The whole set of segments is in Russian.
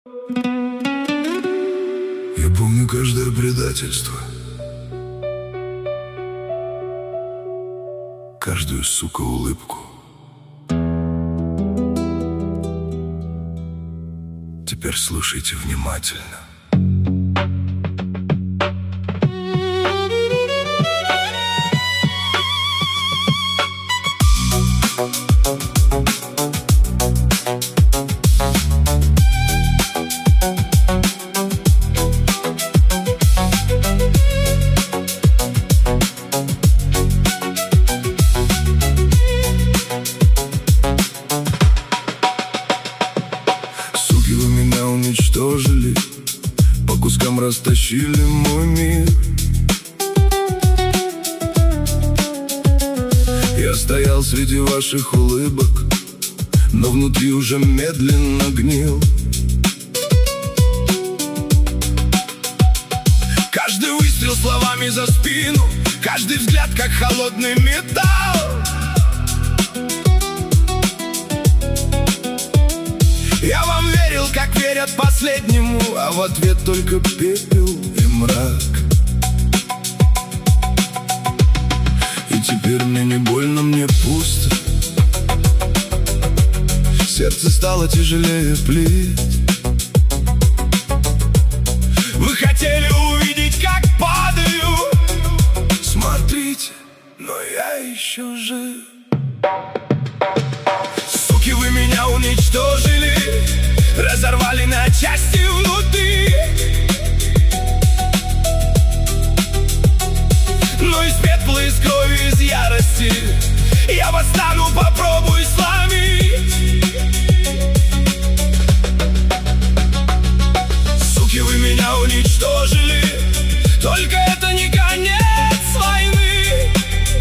Я помню каждое предательство, каждую, сука, улыбку. Теперь слушайте внимательно. Суки, вы меня уничтожили, по кускам растащили мой мир. Я стоял среди ваших улыбок, но внутри уже медленно гнил. Каждый выстрел словами за спину, каждый взгляд как холодный металл. Я вам верил, как верят последнему, а в ответ только пепел и мрак. И теперь мне не больно, мне пусто. Сердце стало тяжелее плит. Вы хотели увидеть, как падаю. Смотрите, но я еще жив. Суки, вы меня уничтожили, разорвали на части внутри. Но из пепла, из крови, из ярости я восстану, попробую сломить. Суки, вы меня уничтожили, только это не конец войны.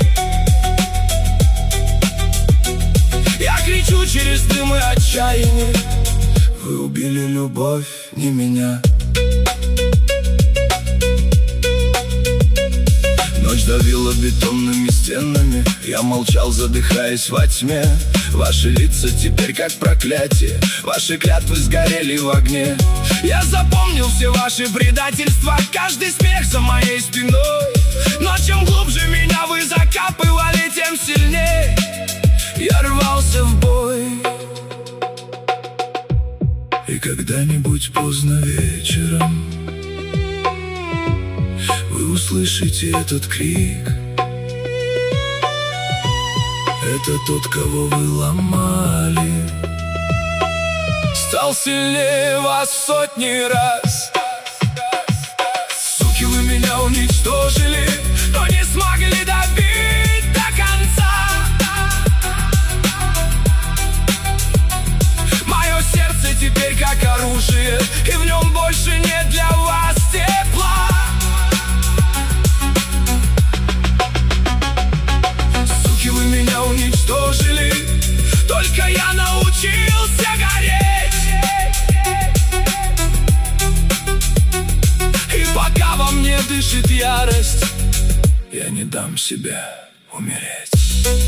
Я кричу через дым и отчаяние: вы убили любовь, не меня. Ночь давила бетонными стенами, я молчал, задыхаясь во тьме. Ваши лица теперь как проклятие, ваши клятвы сгорели в огне. Я запомнил все ваши предательства, каждый смех за моей спиной. Но чем глубже меня вы закапывали, тем сильнее я рвался в бой. И когда-нибудь поздно вечером вы услышите этот крик. Это тот, кого вы ломали, стал сильнее вас в сотни раз. Суки, вы меня уничтожили, но не смогли добить до конца. Мое сердце теперь как оружие, и в нем больше нет для вас тепла. Суки, вы меня уничтожили, только я научился гореть. И пока во мне дышит ярость, я не дам себе умереть.